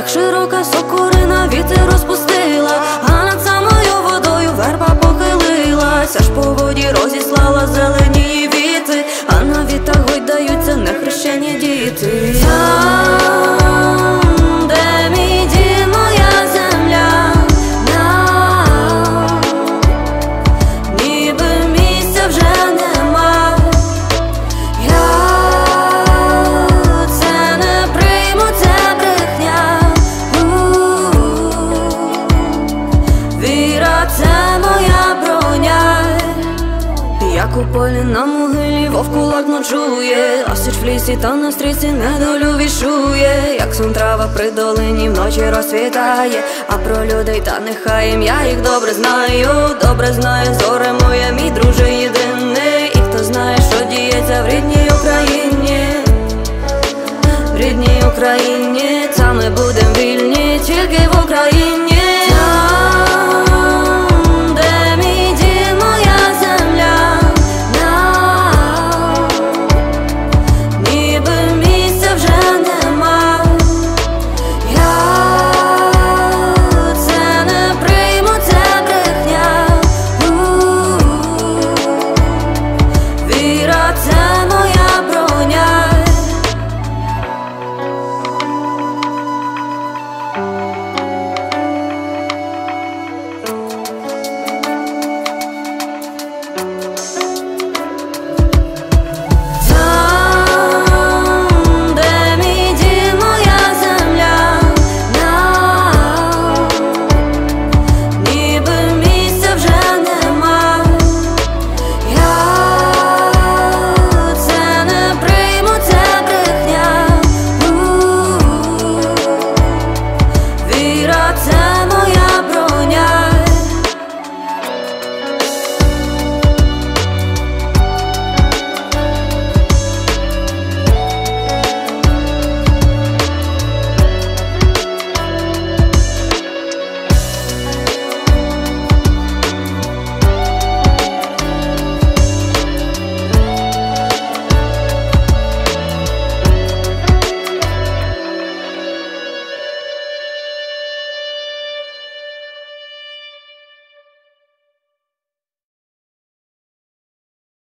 широка сокорина вітер розпустила, а над самою водою верба похилилась, аж по воді розіслала зелені віти, а на вітах гойдаються нехрещені діти. Там, де мій дім, моя земля, нам ніби місця вже нема. Я це не прийму, це брехня. Віра – це моя броня. Як у полі на могилі вовк кулак ночує, а сич в лісі та на стрічці недолю вішує. Як сон трава при долині вночі розцвітає, а про людей та нехай їм, я їх добре знаю, зоре моє, мій друже єдиний. І хто знає, що діється в рідній Україні, в рідній Україні, та ми будем вільні тільки в Україні.